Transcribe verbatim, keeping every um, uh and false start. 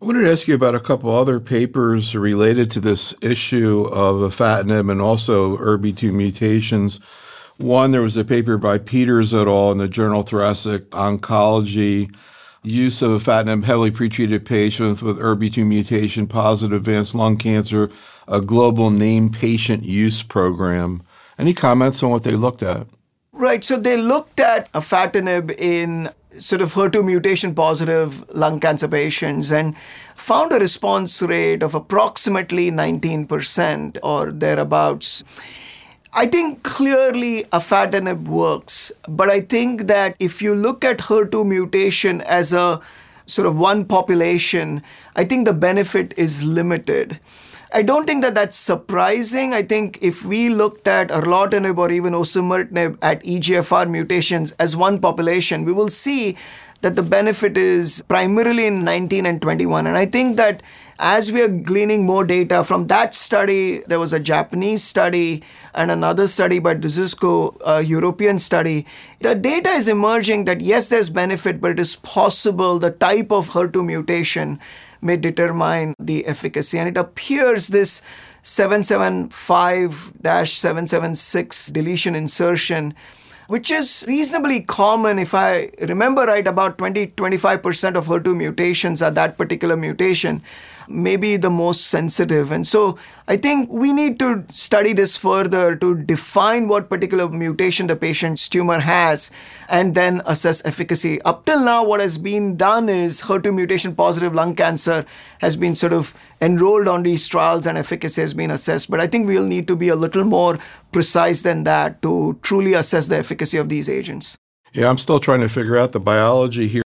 wanted to ask you about a couple other papers related to this issue of afatinib and also E R B two mutations. One, there was a paper by Peters et al. In the Journal of Thoracic Oncology, use of afatinib heavily pretreated patients with E R B two mutation positive advanced lung cancer, a global named patient use program. Any comments on what they looked at? Right. So they looked at afatinib in sort of H E R two mutation positive lung cancer patients and found a response rate of approximately nineteen percent or thereabouts. I think clearly afatinib works, but I think that if you look at H E R two mutation as a sort of one population, I think the benefit is limited. I don't think that that's surprising. I think if we looked at erlotinib or even osimertinib at E G F R mutations as one population, we will see that the benefit is primarily in nineteen and twenty-one. And I think that as we are gleaning more data from that study, there was a Japanese study and another study by Duzisco, a European study. The data is emerging that yes, there's benefit, but it is possible the type of H E R two mutation may determine the efficacy. And it appears this seven seven five dash seven seven six deletion insertion, which is reasonably common. If I remember right, about twenty to twenty-five percent of H E R two mutations are that particular mutation, maybe the most sensitive. And so I think we need to study this further to define what particular mutation the patient's tumor has and then assess efficacy. Up till now, what has been done is H E R two mutation positive lung cancer has been sort of enrolled on these trials and efficacy has been assessed. But I think we'll need to be a little more precise than that to truly assess the efficacy of these agents. Yeah, I'm still trying to figure out the biology here.